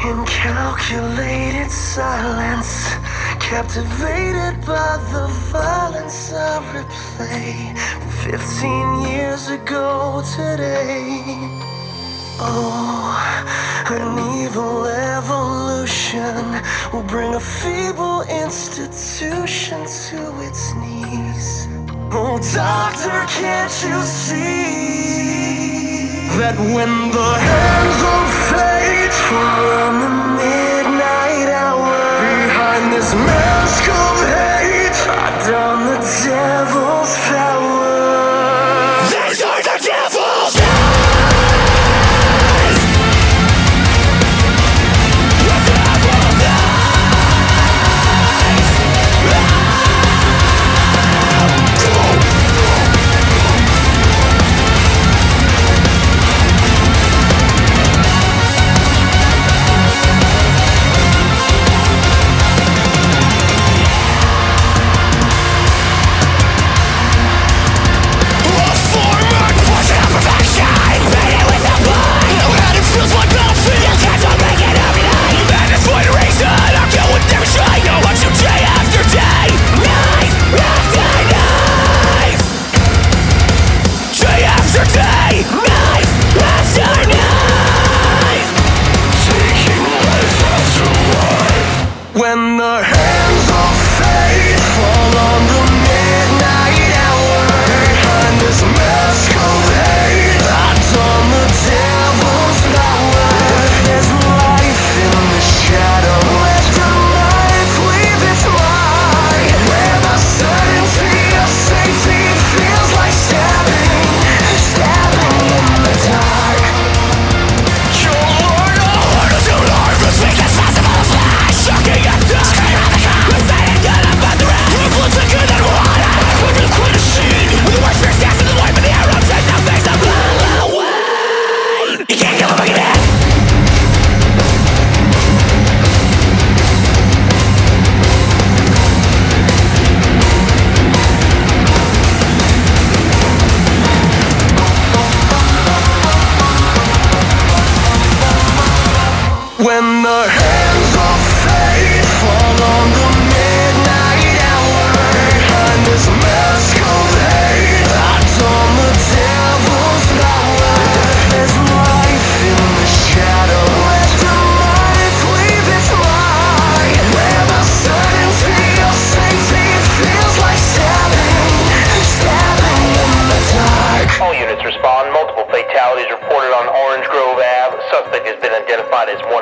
In calculated silence, captivated by the violence I replay 15 years ago today. Oh, an evil evolution will bring a feeble institution to its knees. Oh, doctor, can't you see that when the hands of fate from the midnight hour behind this mask of hate I don the devil's power? These are the devil's eyes. The devil's eyes. When the hands of fate fall on the midnight hour behind this mask of hate I don the devil's power. There's life in the shadow, let the life leave its mark. Where the certainty of safety feels like stabbing in the dark. Your mortal heart is your life as weak as possible flash, shocking at the scream of the cop. We're saying good about the rest. We're blood thicker than water. We're real quite a scene with the worst fear stats in the wipe of the arrows and the face of Halloween. You can't kill a boogeyman. When the hands of fate fall on the midnight hour behind this mask of hate I don the devil's power. There's life in the shadow, let the life leave its mark. Where the certainty of safety feels like stabbing in the dark. All units respond. Multiple fatalities reported on Orange Grove Ave. Suspect has been identified as